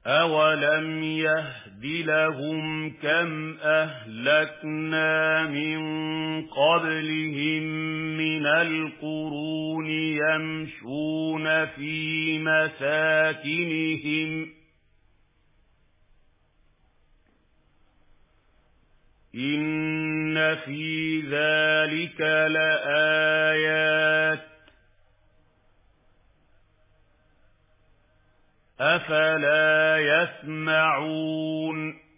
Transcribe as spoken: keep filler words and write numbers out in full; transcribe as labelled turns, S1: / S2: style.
S1: أَوَلَمْ يَهْدِ لَهُمْ كَمْ أَهْلَكْنَا مِنْ قَبْلِهِمْ مِنَ الْقُرُونِ يَمْشُونَ فِي مَسَاكِنِهِمْ إِنَّ فِي ذَلِكَ لَآيَاتٍ أَفَلَا يَسْمَعُونَ